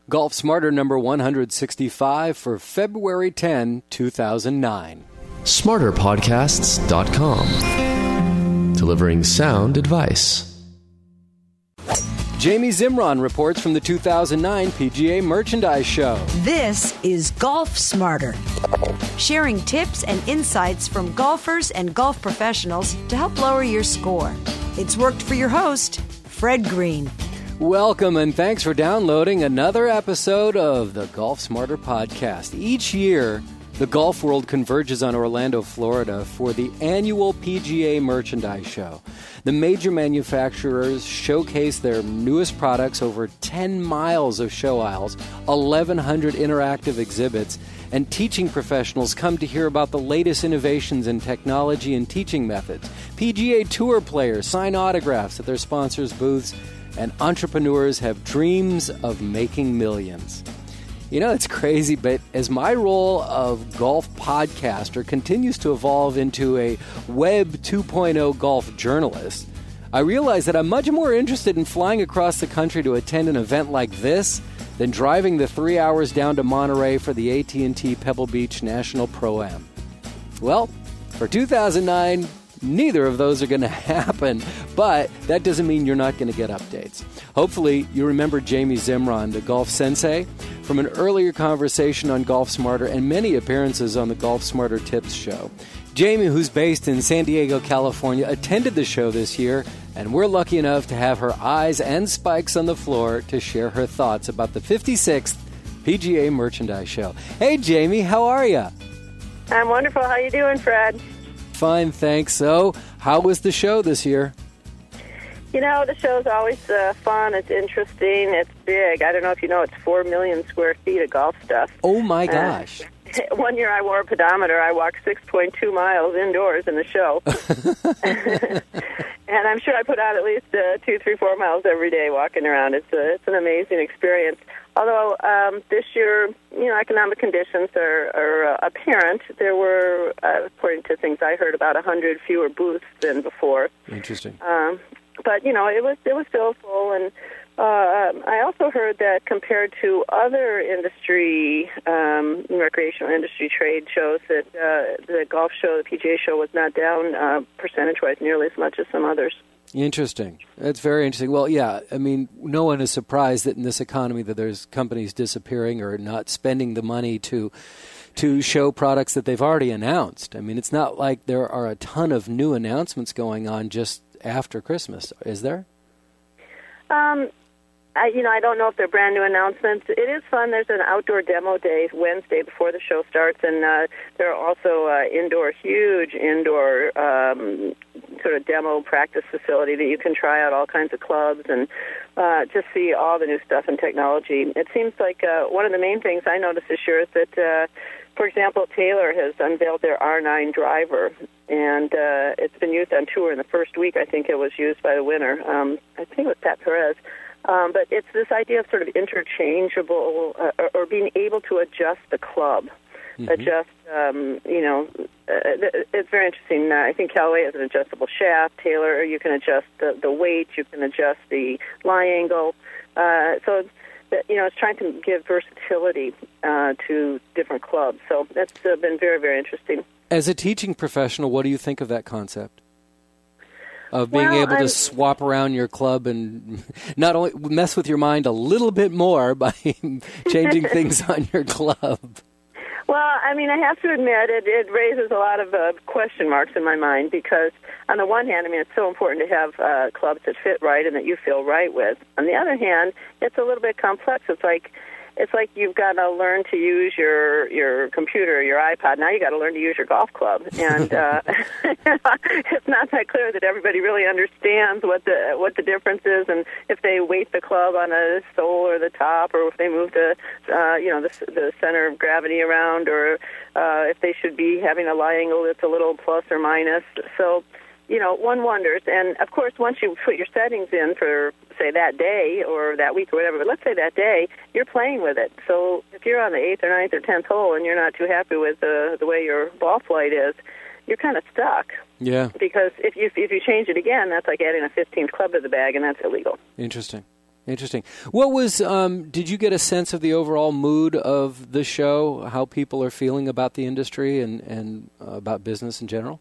Golf Smarter number 165 for February 10, 2009. SmarterPodcasts.com. Delivering sound advice. Jamie Zimron reports from the 2009 PGA Merchandise Show. This is Golf Smarter, sharing tips and insights from golfers and golf professionals to help lower your score. It's worked for your host, Fred Green. Welcome and thanks for downloading another episode of the Golf Smarter podcast. Each year, the golf world converges on Orlando, Florida for the annual PGA Merchandise Show. The major manufacturers showcase their newest products, over 10 miles of show aisles, 1,100 interactive exhibits, and teaching professionals come to hear about the latest innovations in technology and teaching methods. PGA Tour players sign autographs at their sponsors' booths, and entrepreneurs have dreams of making millions. You know, it's crazy, but as my role of golf podcaster continues to evolve into a Web 2.0 golf journalist, I realize that I'm much more interested in flying across the country to attend an event like this than driving the 3 hours down to Monterey for the AT&T Pebble Beach National Pro-Am. Well, for 2009, neither of those are going to happen, but that doesn't mean you're not going to get updates. Hopefully, you remember Jamie Zimron, the golf sensei, from an earlier conversation on Golf Smarter and many appearances on the Golf Smarter Tips show. Jamie, who's based in San Diego, California, attended the show this year, and we're lucky enough to have her eyes and spikes on the floor to share her thoughts about the 56th PGA Merchandise Show. Hey, Jamie, how are you? I'm wonderful. How you doing, Fred? Fine, thanks. So, how was the show this year? You know, the show's always fun. It's interesting. It's big. I don't know if you know, it's 4 million square feet of golf stuff. Oh, my gosh. One year I wore a pedometer. I walked 6.2 miles indoors in the show. And I'm sure I put out at least 2, 3, 4 miles every day walking around. It's an amazing experience. Although this year, you know, economic conditions are apparent. There were, according to things I heard, about 100 fewer booths than before. Interesting. But, you know, it was still full. And I also heard that compared to other industry, recreational industry trade shows, that the golf show, the PGA show, was not down percentage-wise nearly as much as some others. Interesting. That's very interesting. Well, yeah, I mean, no one is surprised that in this economy that there's companies disappearing or not spending the money to show products that they've already announced. I mean, it's not like there are a ton of new announcements going on just after Christmas, is there? I don't know if they're brand new announcements. It is fun. There's an outdoor demo day Wednesday before the show starts, and there are also huge indoor sort of demo practice facility that you can try out all kinds of clubs and just see all the new stuff and technology. It seems like one of the main things I noticed this year is that, for example, Taylor has unveiled their R9 driver, and it's been used on tour in the first week. I think it was used by the winner. I think it was Pat Perez. But it's this idea of sort of interchangeable or being able to adjust the club. Adjust, it's very interesting. I think Callaway has an adjustable shaft. Taylor, you can adjust the weight. You can adjust the lie angle. It's trying to give versatility to different clubs. So that's been very, very interesting. As a teaching professional, what do you think of that concept? Of being able to swap around your club and not only mess with your mind a little bit more by changing things on your club. Well, I mean, I have to admit, it raises a lot of question marks in my mind because, on the one hand, I mean, it's so important to have clubs that fit right and that you feel right with. On the other hand, it's a little bit complex. It's like you've got to learn to use your computer, your iPod. Now you got to learn to use your golf club, and it's not that clear that everybody really understands what the difference is, and if they weight the club on a sole or the top, or if they move the center of gravity around, or if they should be having a lie angle that's a little plus or minus. So, one wonders. And, of course, once you put your settings in for, say, that day or that week or whatever, but let's say that day, you're playing with it. So if you're on the 8th or 9th or 10th hole and you're not too happy with the way your ball flight is, you're kind of stuck. Yeah. Because if you change it again, that's like adding a 15th club to the bag, and that's illegal. Interesting. Interesting. What was, did you get a sense of the overall mood of the show, how people are feeling about the industry and about business in general?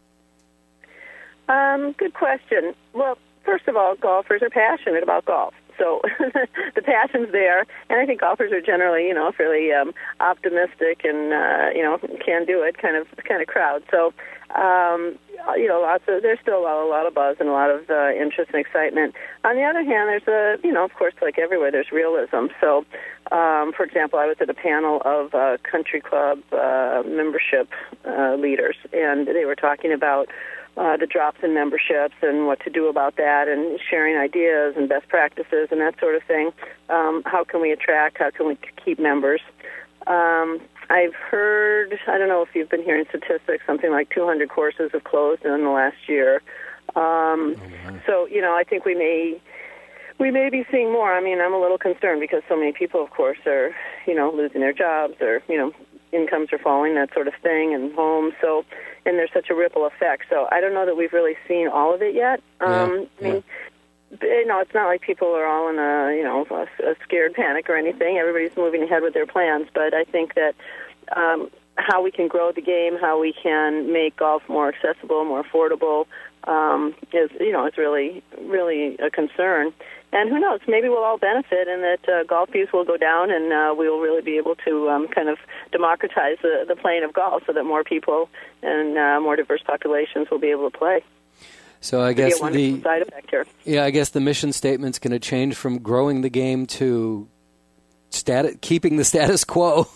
Good question. Well, first of all, golfers are passionate about golf. So the passion's there, and I think golfers are generally, fairly optimistic and, can do it kind of crowd. So, there's still a lot of buzz and a lot of interest and excitement. On the other hand, there's of course, like everywhere, there's realism. So, for example, I was at a panel of country club membership leaders, and they were talking about the drops in memberships and what to do about that, and sharing ideas and best practices and that sort of thing. How can we attract? How can we keep members? I've heard, I don't know if you've been hearing statistics, something like 200 courses have closed in the last year. So, I think we may be seeing more. I mean, I'm a little concerned because so many people, of course, are, losing their jobs or, incomes are falling, that sort of thing, and homes. So, and there's such a ripple effect. So I don't know that we've really seen all of it yet. I mean, it's not like people are all in a scared panic or anything. Everybody's moving ahead with their plans. But I think that how we can grow the game, how we can make golf more accessible, more affordable, is really, really a concern. And who knows, maybe we'll all benefit and that golf fees will go down and we will really be able to kind of democratize the playing of golf so that more people and more diverse populations will be able to play. So I guess the side effect here. Yeah, I guess the mission statement's going to change from growing the game to keeping the status quo.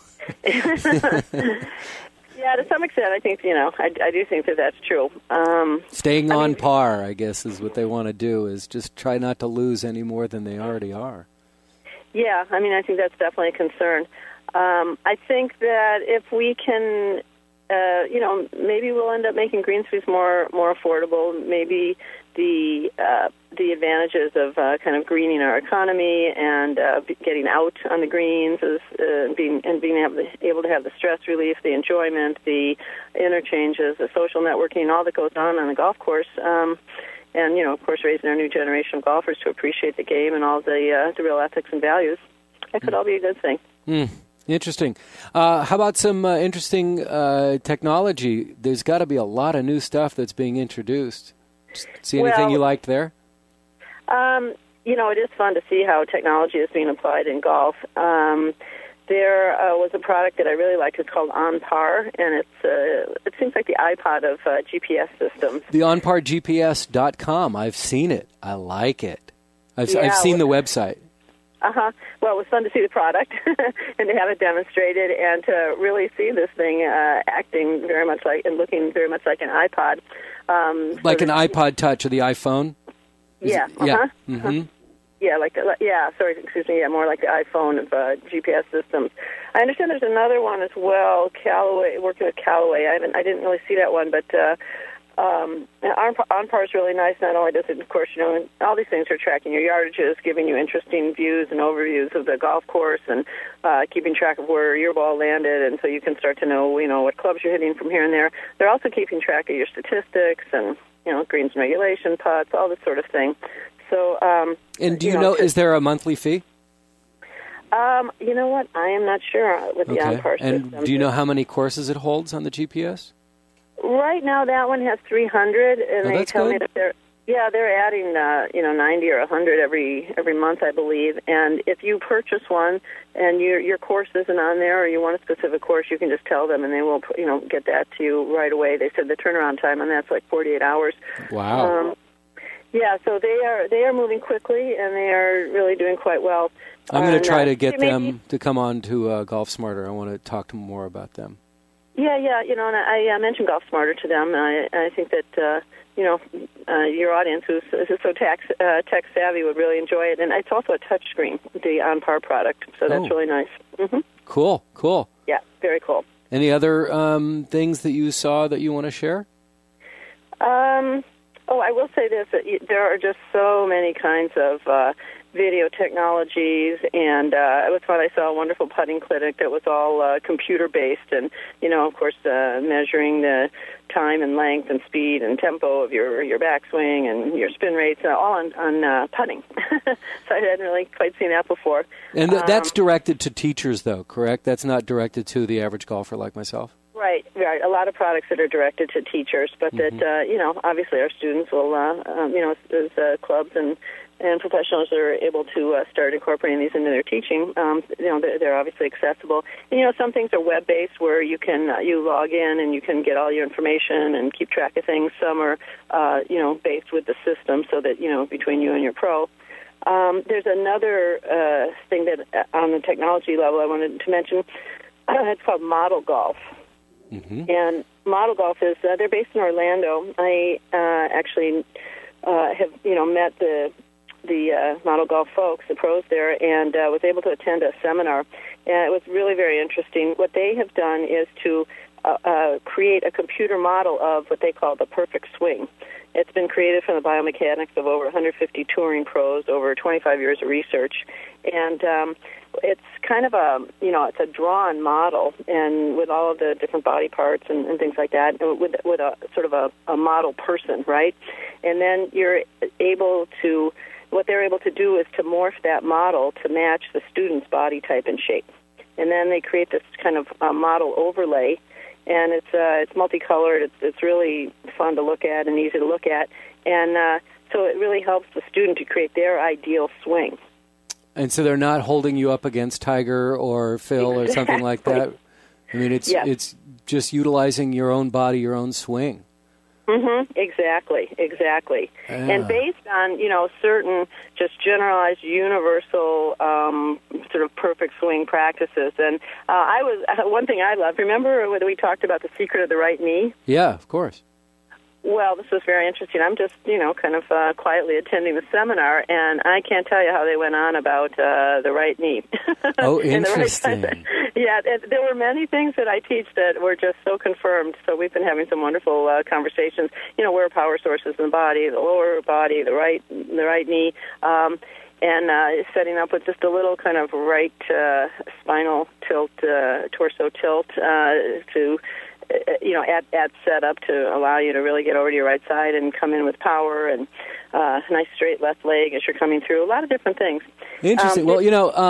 Yeah, to some extent, I think, I do think that that's true. Staying on par, I guess, is what they want to do, is just try not to lose any more than they already are. Yeah, I mean, I think that's definitely a concern. I think that if we can, maybe we'll end up making greens fees more affordable. Maybe the advantages of kind of greening our economy and getting out on the greens is being able to have the stress relief, the enjoyment, the interchanges, the social networking, all that goes on the golf course. And, of course, raising our new generation of golfers to appreciate the game and all the real ethics and values. That could all be a good thing. Interesting. How about some interesting technology? There's got to be a lot of new stuff that's being introduced. See anything you liked there? It is fun to see how technology is being applied in golf. There was a product that I really liked. It's called OnPar, and it seems like the iPod of GPS systems. The OnParGPS.com. I've seen it. I like it. I've seen the website. Well, it was fun to see the product and to have it demonstrated and to really see this thing acting very much like and looking very much like an iPod. Like an iPod Touch or the iPhone? Yeah. Mm-hmm. More like the iPhone of GPS systems. I understand there's another one as well, Callaway, working with Callaway. I didn't really see that one, but OnPar is really nice. Not only does it, of course, all these things are tracking your yardages, giving you interesting views and overviews of the golf course, and keeping track of where your ball landed, and so you can start to know, what clubs you're hitting from here and there. They're also keeping track of your statistics and, greens and regulation, putts, all this sort of thing. So, and do you know, is there a monthly fee? You know what? I am not sure with the OnPar system. And do you know how many courses it holds on the GPS? Right now, that one has 300, and they tell me that they're adding 90 or 100 every month, I believe. And if you purchase one and your course isn't on there, or you want a specific course, you can just tell them, and they will get that to you right away. They said the turnaround time on that's like 48 hours. Wow. So they are moving quickly, and they are really doing quite well. I'm going to try to get them to come on to Golf Smarter. I want to talk to them more about them. Yeah, and I mentioned Golf Smarter to them. I think that your audience who's so tech savvy would really enjoy it, and it's also a touchscreen, the OnPar product, so that's really nice. Mm-hmm. Cool. Yeah, very cool. Any other things that you saw that you want to share? I will say this: that there are just so many kinds of video technologies, and it was fun. I saw a wonderful putting clinic that was all computer-based, and, of course, measuring the time and length and speed and tempo of your backswing and your spin rates, all on putting. So I hadn't really quite seen that before. And that's directed to teachers, though, correct? That's not directed to the average golfer like myself? Right. A lot of products that are directed to teachers, but that, obviously our students will, as clubs and professionals are able to start incorporating these into their teaching, they're obviously accessible. And, some things are web-based where you can you log in and you can get all your information and keep track of things. Some are, based with the system so that, between you and your pro. There's another thing that on the technology level I wanted to mention. It's called Model Golf. Mm-hmm. And Model Golf is, they're based in Orlando. I actually have, met the Model Golf folks, the pros there, and was able to attend a seminar. And it was really very interesting. What they have done is to create a computer model of what they call the perfect swing. It's been created from the biomechanics of over 150 touring pros, over 25 years of research. And it's kind of it's a drawn model, and with all of the different body parts and things like that, with a sort of a model person, right? And then you're able to, what they're able to do is to morph that model to match the student's body type and shape. And then they create this kind of model overlay, and it's multicolored. It's really fun to look at and easy to look at, and so it really helps the student to create their ideal swing. And so they're not holding you up against Tiger or Phil or something like that. I mean, it's just utilizing your own body, your own swing. Mm-hmm. Exactly. Yeah. And based on, certain just generalized universal sort of perfect swing practices. And one thing I love, remember when we talked about the secret of the right knee? Yeah, of course. Well, this was very interesting. I'm just, kind of quietly attending the seminar, and I can't tell you how they went on about the right knee. Oh, interesting. Yeah, there were many things that I teach that were just so confirmed. So we've been having some wonderful conversations. Where are power sources in the body, the lower body, the right knee, and setting up with just a little kind of right spinal tilt, torso tilt to add setup to allow you to really get over to your right side and come in with power, and a nice straight left leg as you're coming through. A lot of different things. Interesting. Well,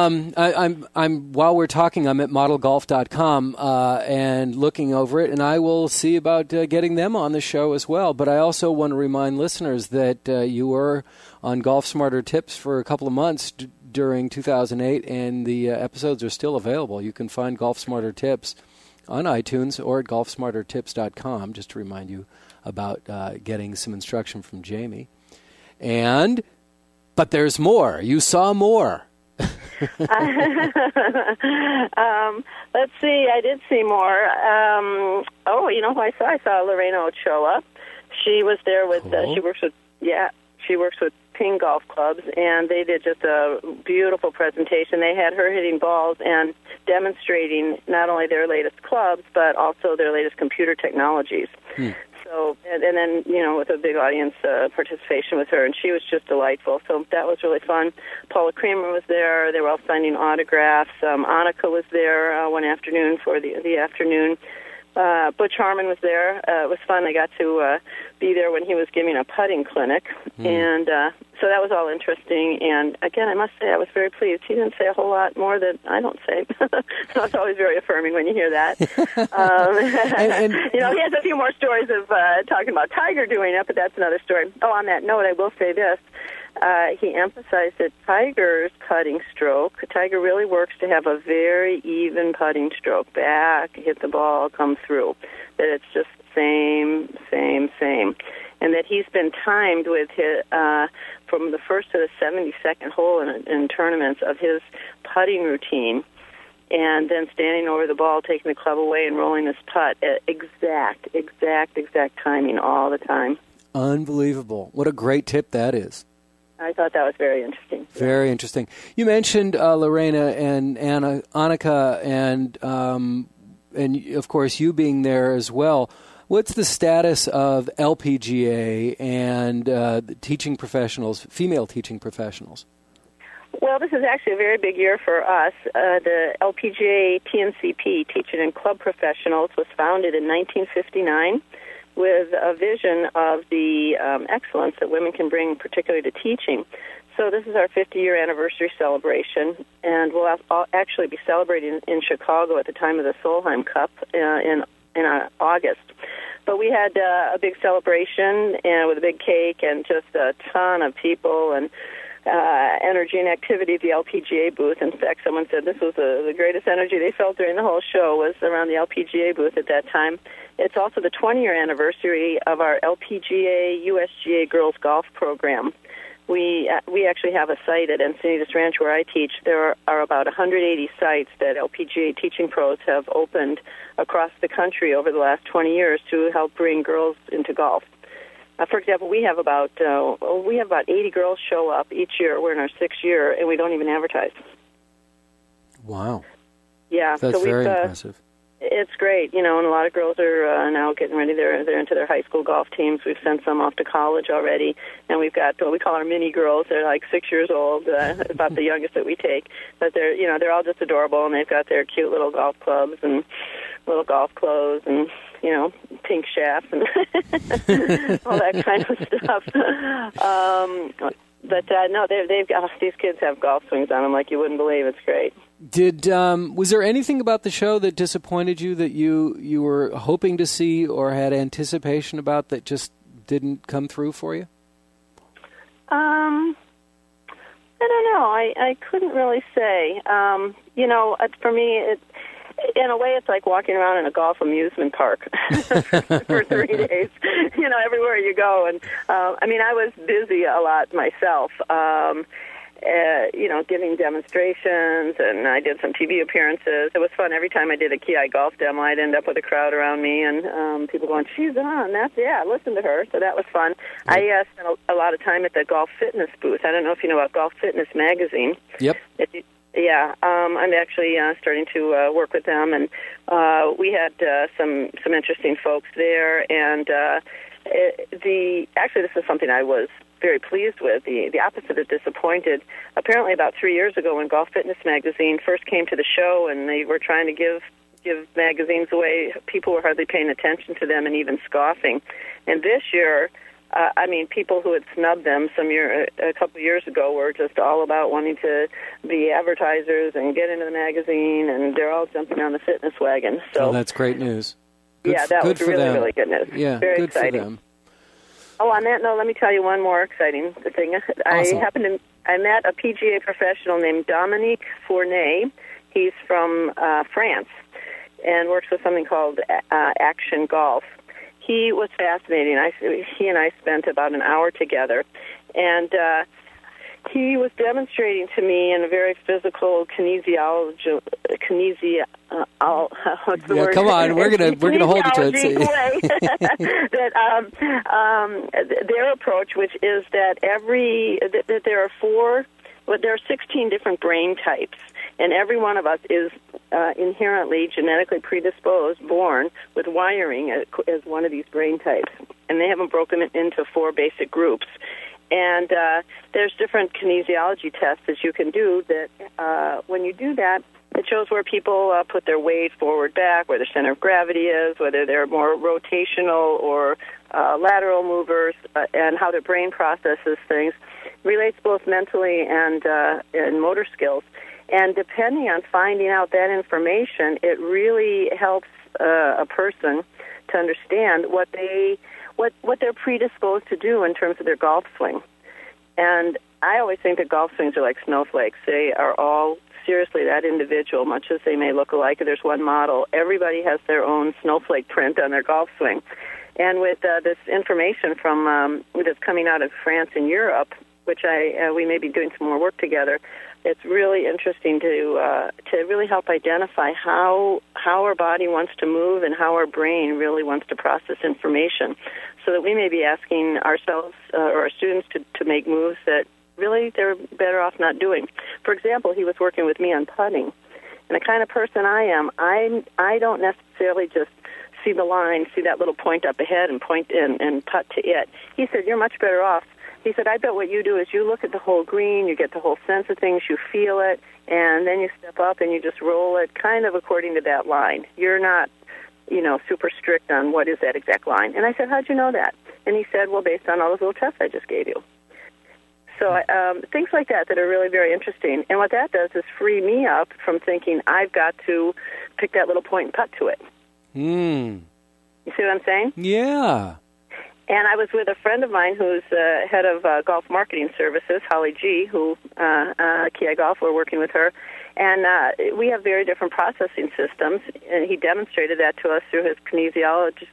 I'm while we're talking, I'm at modelgolf.com and looking over it, and I will see about getting them on the show as well. But I also want to remind listeners that you were on Golf Smarter Tips for a couple of months during 2008, and the episodes are still available. You can find Golf Smarter Tips on iTunes or at golfsmartertips.com, just to remind you about getting some instruction from Jamie. But there's more. You saw more. Let's see. I did see more. Who I saw? I saw Lorena Ochoa. She was there with, cool. She works with Ping Golf Clubs, and they did just a beautiful presentation. They had her hitting balls and demonstrating not only their latest clubs, but also their latest computer technologies. So, and then, with a big audience participation with her, and she was just delightful. So that was really fun. Paula Creamer was there. They were all signing autographs. Annika was there one afternoon for the afternoon. Butch Harmon was there. It was fun. I got to be there when he was giving a putting clinic, and so that was all interesting. And again, I must say I was very pleased. He didn't say a whole lot more that I don't say. So it's always very affirming when you hear that. And he has a few more stories of talking about Tiger doing it, but that's another story. Oh, on that note, I will say this. He emphasized that Tiger's putting stroke, Tiger really works to have a very even putting stroke. Back, hit the ball, come through. That it's just same. And that he's been timed with his, from the first to the 72nd hole in tournaments of his putting routine, and then standing over the ball, taking the club away, and rolling this putt at exact timing all the time. Unbelievable. What a great tip that is. I thought that was very interesting. Very interesting. You mentioned Lorena and Annika, and of course you being there as well. What's the status of LPGA and teaching professionals, female teaching professionals? Well, this is actually a very big year for us. The LPGA TNCP, Teaching and Club Professionals, was founded in 1959 with a vision of the excellence that women can bring, particularly to teaching. So this is our 50-year anniversary celebration, and we'll actually be celebrating in Chicago at the time of the Solheim Cup in August. But we had a big celebration with a big cake and just a ton of people and energy and activity at the LPGA booth. In fact, someone said this was the greatest energy they felt during the whole show was around the LPGA booth at that time. It's also the 20-year anniversary of our LPGA USGA Girls Golf program. We actually have a site at Encinitas Ranch where I teach. There are about 180 sites that LPGA teaching pros have opened across the country over the last 20 years to help bring girls into golf. For example, we have about 80 girls show up each year. We're in our 6th year, and we don't even advertise. Wow. Yeah, that's very impressive. It's great, and a lot of girls are now getting ready. They're into their high school golf teams. We've sent some off to college already, and we've got what we call our mini girls. They're like 6 years old, about the youngest that we take. But they're all just adorable, and they've got their cute little golf clubs and little golf clothes and pink shafts and all that kind of stuff. These kids have golf swings on them like you wouldn't believe. It's great. Was there anything about the show that disappointed you that you were hoping to see or had anticipation about that just didn't come through for you? I don't know. I couldn't really say. For me, in a way, it's like walking around in a golf amusement park for 3 days, everywhere you go. And, I was busy a lot myself, giving demonstrations, and I did some TV appearances. It was fun. Every time I did a Ki golf demo, I'd end up with a crowd around me, and people going, she's on. Listen to her. So that was fun. I spent a lot of time at the Golf Fitness booth. I don't know if you know about Golf Fitness magazine. Yep. I'm actually starting to work with them, and we had some interesting folks there. And this is something I was very pleased with. The opposite of disappointed. Apparently, about 3 years ago, when Golf Fitness magazine first came to the show, and they were trying to give magazines away, people were hardly paying attention to them and even scoffing. And this year, people who had snubbed them a couple of years ago were just all about wanting to be advertisers and get into the magazine, and they're all jumping on the fitness wagon. So that's great news. That was really, really good news. Yeah, very good exciting. For them. Oh, on that note, let me tell you one more exciting thing. Awesome. I met a PGA professional named Dominique Fournet. He's from France and works with something called Action Golf. He was fascinating. He and I spent about an hour together, and he was demonstrating to me in a very physical what's the word? Come on, we're gonna hold you to it. Way, that their approach, which is that that there are 16 different brain types. And every one of us is inherently genetically predisposed, born with wiring as one of these brain types. And they have them broken into 4 basic groups. And there's different kinesiology tests that you can do that when you do that, it shows where people put their weight forward, back, where their center of gravity is, whether they're more rotational or lateral movers, and how their brain processes things. Relates both mentally and motor skills. And depending on finding out that information, it really helps a person to understand what they're predisposed to do in terms of their golf swing. And I always think that golf swings are like snowflakes. They are all seriously that individual, much as they may look alike. There's one model. Everybody has their own snowflake print on their golf swing. And with this information from that's coming out of France and Europe, which we may be doing some more work together, it's really interesting to really help identify how our body wants to move and how our brain really wants to process information, so that we may be asking ourselves or our students to make moves that really they're better off not doing. For example, he was working with me on putting, and the kind of person I am, I don't necessarily just see the line, see that little point up ahead and point in and putt to it. He said, you're much better off he said, I bet what you do is you look at the whole green, you get the whole sense of things, you feel it, and then you step up and you just roll it kind of according to that line. You're not, super strict on what is that exact line. And I said, how'd you know that? And he said, well, based on all those little tests I just gave you. So things like that are really very interesting. And what that does is free me up from thinking I've got to pick that little point and putt to it. You see what I'm saying? Yeah. And I was with a friend of mine who's head of golf marketing services, Holly G., who Ki Golf, we're working with her. And we have very different processing systems. And he demonstrated that to us through his kinesiology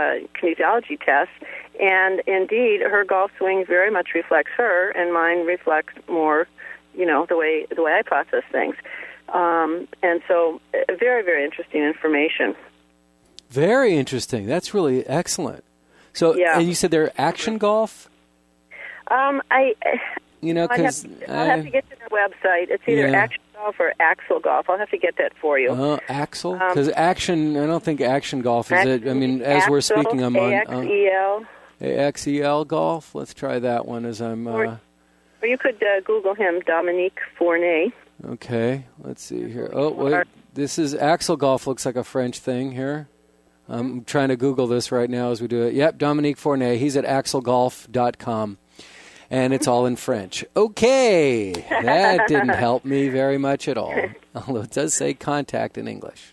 tests. And indeed, her golf swing very much reflects her, and mine reflects more, the way I process things. And so, very, very interesting information. Very interesting. That's really excellent. So, yeah. And you said they're Action Golf? I'll have to get to their website. It's either Action Golf or Axel Golf. I'll have to get that for you. Axel? Because Action, I don't think Action Golf is it. I mean, as Axel, we're speaking, I'm on AXEL. AXEL Golf. Let's try that one as I'm... Or you could Google him, Dominique Fournet. Okay, let's see here. Oh, wait. This is Axel Golf. Looks like a French thing here. I'm trying to Google this right now as we do it. Yep, Dominique Fournet. He's at axelgolf.com. And it's all in French. Okay, that didn't help me very much at all. Although it does say contact in English.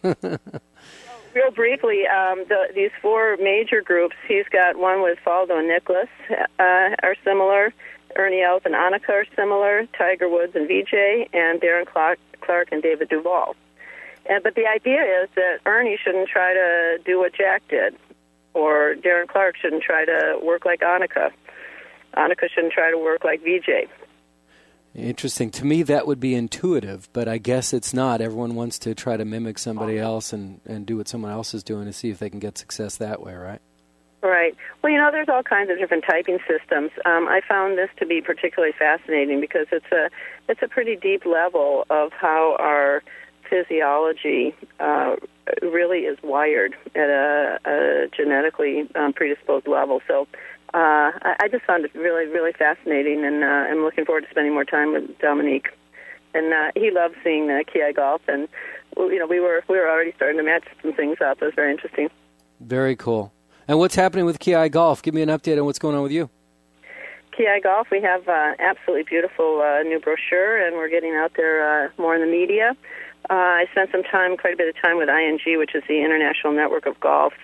Real briefly, these four major groups, he's got one with Faldo and Nicholas are similar. Ernie Els and Annika are similar. Tiger Woods and Vijay, and Darren Clark and David Duval. But the idea is that Ernie shouldn't try to do what Jack did, or Darren Clark shouldn't try to work like Annika. Annika shouldn't try to work like Vijay. Interesting. To me, that would be intuitive, but I guess it's not. Everyone wants to try to mimic somebody else and do what someone else is doing to see if they can get success that way, right? Right. Well, there's all kinds of different typing systems. I found this to be particularly fascinating because it's a pretty deep level of how our physiology really is wired at a genetically predisposed level. So I just found it really, really fascinating, and I'm looking forward to spending more time with Dominique. And he loves seeing Ki Golf, and we were already starting to match some things up. It was very interesting. Very cool. And what's happening with Ki Golf? Give me an update on what's going on with you. Ki Golf, we have absolutely beautiful new brochure, and we're getting out there more in the media. I spent quite a bit of time with ING, which is the International Network of Golf,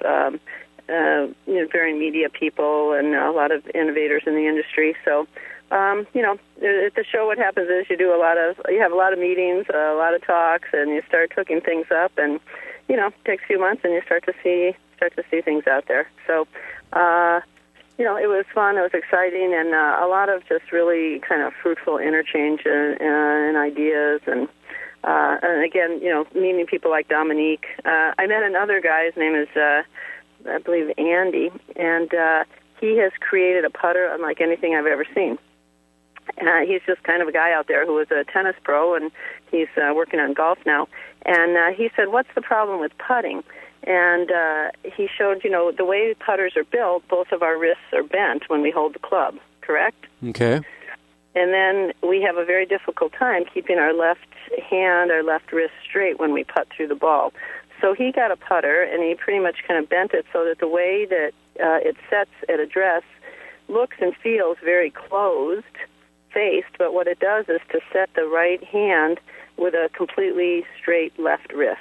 very media people and a lot of innovators in the industry. So, at the show, what happens is you have a lot of meetings, a lot of talks, and you start hooking things up, and it takes a few months, and you start to see things out there. So, it was fun, it was exciting, and a lot of just really kind of fruitful interchange and ideas, and again, meeting people like Dominique. I met another guy. His name is, I believe, Andy, and he has created a putter unlike anything I've ever seen. He's just kind of a guy out there who was a tennis pro, and he's working on golf now. And he said, what's the problem with putting? And he showed, the way putters are built, both of our wrists are bent when we hold the club, correct? Okay. And then we have a very difficult time keeping our left hand, our left wrist straight when we putt through the ball. So he got a putter, and he pretty much kind of bent it so that the way that it sets at address looks and feels very closed-faced, but what it does is to set the right hand with a completely straight left wrist.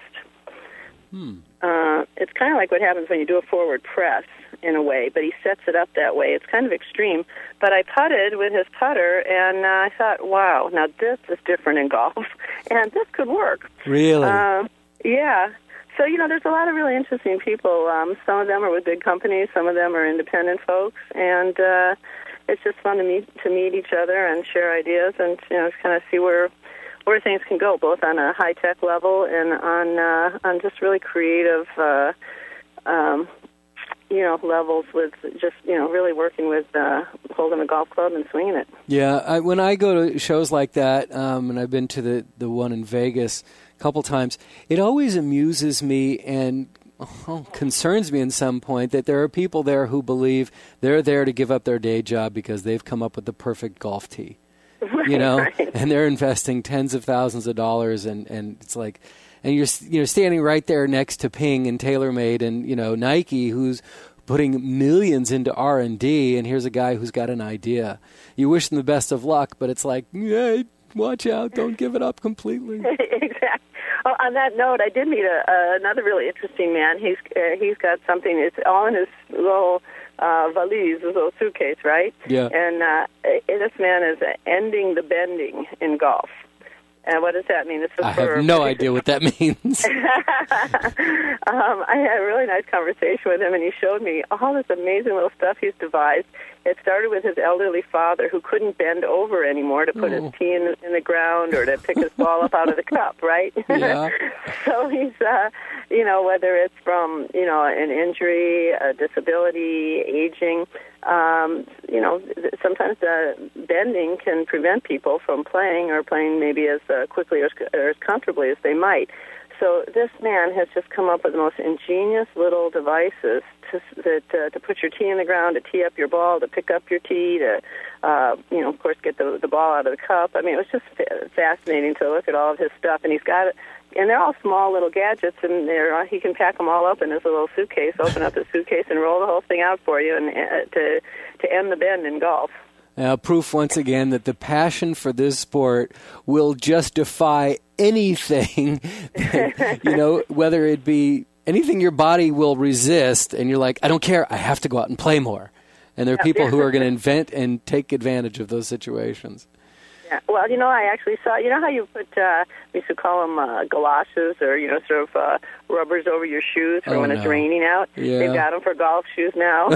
It's kind of like what happens when you do a forward press, in a way, but he sets it up that way. It's kind of extreme. But I putted with his putter, and I thought, wow, now this is different in golf, and this could work. Really? Yeah. So, there's a lot of really interesting people. Some of them are with big companies, some of them are independent folks, and it's just fun to meet each other and share ideas and, kind of see where things can go, both on a high-tech level and on just really creative levels with just, really working with holding a golf club and swinging it. Yeah, when I go to shows like that, and I've been to the one in Vegas a couple times, it always amuses me and concerns me in some point that there are people there who believe they're there to give up their day job because they've come up with the perfect golf tee. Right, you know, right. and they're investing tens of thousands of dollars, and it's like, and you're standing right there next to Ping and TaylorMade and, you know, Nike, who's putting millions into R&D, and here's a guy who's got an idea. You wish them the best of luck, but it's like, yeah, watch out, don't give it up completely. Exactly. Oh, on that note, I did meet another really interesting man. He's got something. It's all in his little valise, his little suitcase, right? Yeah. And this man is ending the bending in golf. And what does that mean? I have no idea what that means. I had a really nice conversation with him, and he showed me all this amazing little stuff he's devised. It started with his elderly father, who couldn't bend over anymore to put his tee in the ground or to pick his ball up out of the cup, right? Yeah. So he's, you know, whether it's from, you know, an injury, a disability, aging, you know, sometimes bending can prevent people from playing or playing maybe as quickly or as comfortably as they might. So this man has just come up with the most ingenious little devices to put your tee in the ground, to tee up your ball, to pick up your tee, to, you know, of course, get the ball out of the cup. I mean, it was just fascinating to look at all of his stuff. And he's got it, and they're all small little gadgets, and he can pack them all up in his little suitcase, open up his suitcase, and roll the whole thing out for you, and to end the bend in golf. Now, proof once again that the passion for this sport will just defy anything, you know, whether it be anything your body will resist, and you're like, I don't care, I have to go out and play more. And there are people who are going to invent and take advantage of those situations. Yeah. Well, you know, I actually saw, you know how you put, we used to call them galoshes or, you know, sort of rubbers over your shoes for when it's raining out? Yeah. They've got them for golf shoes now.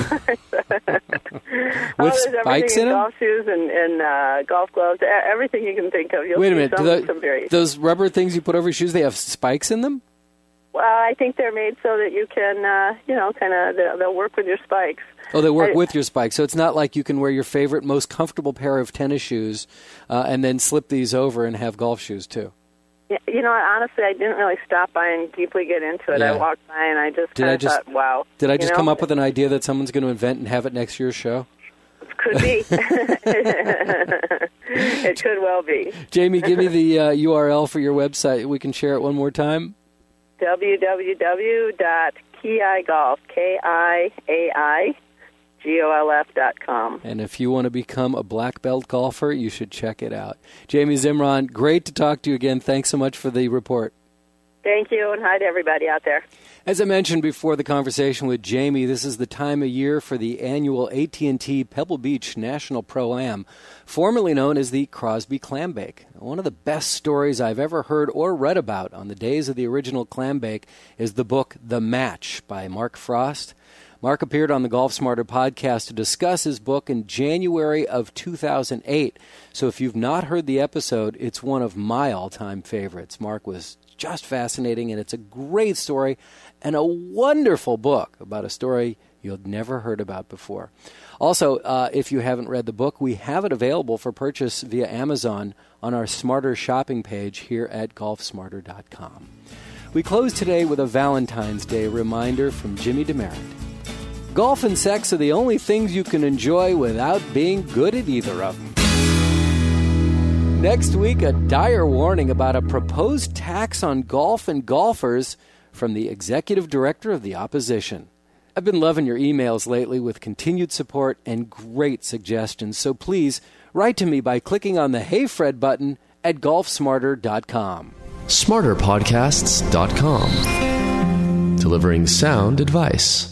With spikes in them? Golf shoes and golf gloves, everything you can think of. You'll Wait a minute, those rubber things you put over your shoes, they have spikes in them? Well, I think they're made so that you can, you know, kind of, they'll work with your spikes. Oh, they work with your spikes. So it's not like you can wear your favorite, most comfortable pair of tennis shoes and then slip these over and have golf shoes, too. Yeah, you know, honestly, I didn't really stop by and deeply get into it. Yeah. I walked by and I just kind of thought, wow. Did I just come up with an idea that someone's going to invent and have it next year's show? Could be. It could well be. Jamie, give me the URL for your website. We can share it one more time. www.kiaigolf.com. And if you want to become a black belt golfer, you should check it out. Jamie Zimron, great to talk to you again. Thanks so much for the report. Thank you, and hi to everybody out there. As I mentioned before the conversation with Jamie, this is the time of year for the annual AT&T Pebble Beach National Pro-Am, formerly known as the Crosby Clam Bake. One of the best stories I've ever heard or read about on the days of the original clam bake is the book The Match by Mark Frost. Mark appeared on the Golf Smarter podcast to discuss his book in January of 2008. So if you've not heard the episode, it's one of my all-time favorites. Mark was just fascinating, and it's a great story and a wonderful book about a story you'd never heard about before. Also, if you haven't read the book, we have it available for purchase via Amazon on our Smarter shopping page here at golfsmarter.com. We close today with a Valentine's Day reminder from Jimmy Demerit. Golf and sex are the only things you can enjoy without being good at either of them. Next week, a dire warning about a proposed tax on golf and golfers from the executive director of the opposition. I've been loving your emails lately with continued support and great suggestions, so please write to me by clicking on the Hey Fred button at golfsmarter.com. SmarterPodcasts.com. Delivering sound advice.